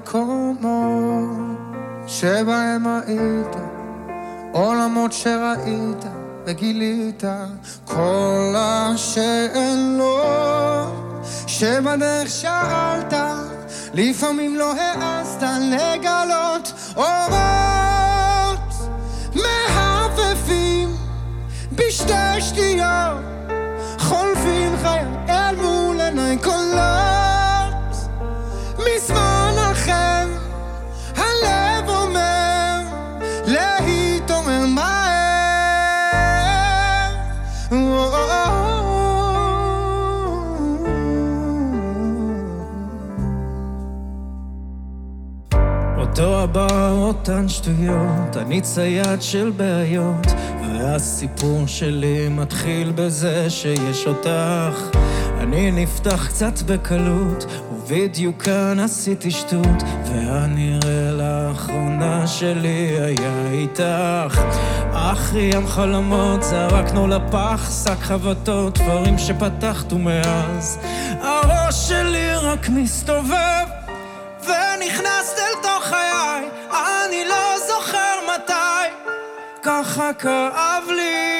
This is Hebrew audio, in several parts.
המקומות שבהם היית, עולמות שראית וגילית, כל השאלות שבדרך שאלת, לפעמים לא העזת לגלות. אורות מהבבים בשתי שתיות, חולפים חיי אל מול עיניי, קולות מזמן אחר, הלב אומר להתעורר מהר. אותו הבא, אותן שטויות, אני צייד של בעיות, והסיפור שלי מתחיל בזה שיש אותך. אני נפתח קצת בקלות, ובדיוק כאן עשיתי שטות, והנראה לאחרונה שלי היה איתך. אחרי ים חלומות זרקנו לפח, שק חבטות, דברים שפתחת ומאז הראש שלי רק מסתובב, ונכנסת אל תוך חיי, אני לא זוכר מתי, ככה כאב לי.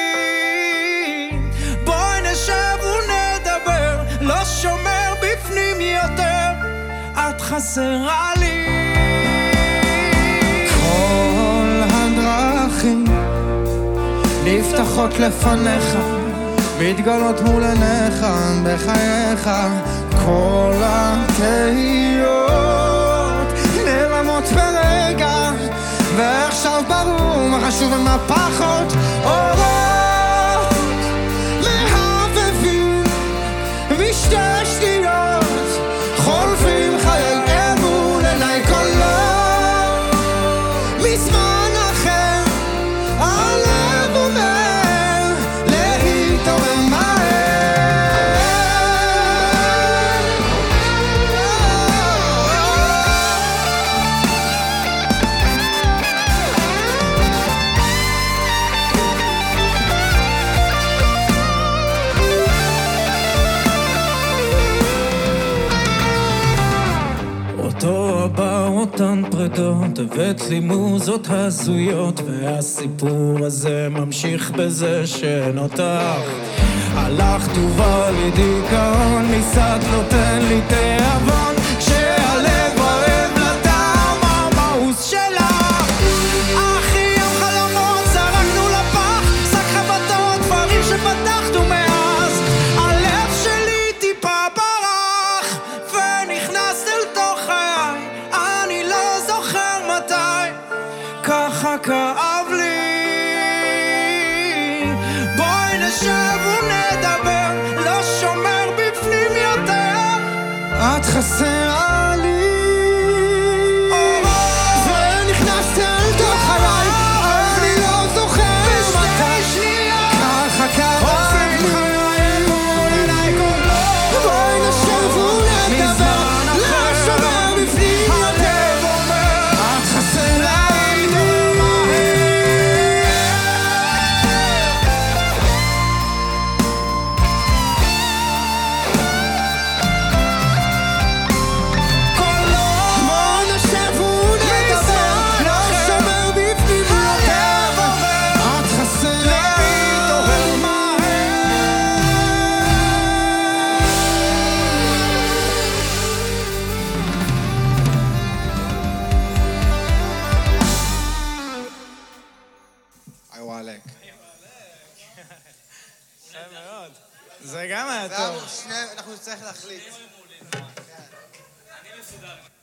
בואי נשב ונדבר, לא שומר בפנים יותר, את חסרה לי. כל הדרכים נפתחות לפניך, מתגלות מול עיניך בחייך, כל התהיות נעלמות ברגע, ועכשיו ברור מה חשוב ומה פחות. אורות מהבבים בשתי שתיות, חולפים חיי אל מול עיניי, קולות מזמן אחר, הלב אומר להתעורר מהר. אותו הבא, אותן פרדות, הבאת לי מוזות הזויות, והסיפור הזה ממשיך בזה שאין אותך. הלכת ובא לי דיכאון, מסעד נותן לי תיאבון, כשהלב אוהב לטעם המאוס שלך. אחי ים חלומות זרקנו לפח, שק חבטות, דברים שפתחת ומאז הלב שלי טיפה ברח, ונכנסת אל תוך חיי, אני לא זוכר מתי, ככה כאב לי. בואי נשב ונדבר, לא שומר בפנים יותר, את חסרה לי. ונכנסת אל תוך חיי, אני לא זוכר מתי, ככה כאב לי. בואי נשב ונדבר, לא שומר בפנים יותר, את חסרה לי. בואי נשב ונדבר, לא שומר בפנים יותר, את חסרה לי. היי וואלק. יפה מאוד. זה גם היה טוב. אנחנו נצטרך להחליט. אני מסודר.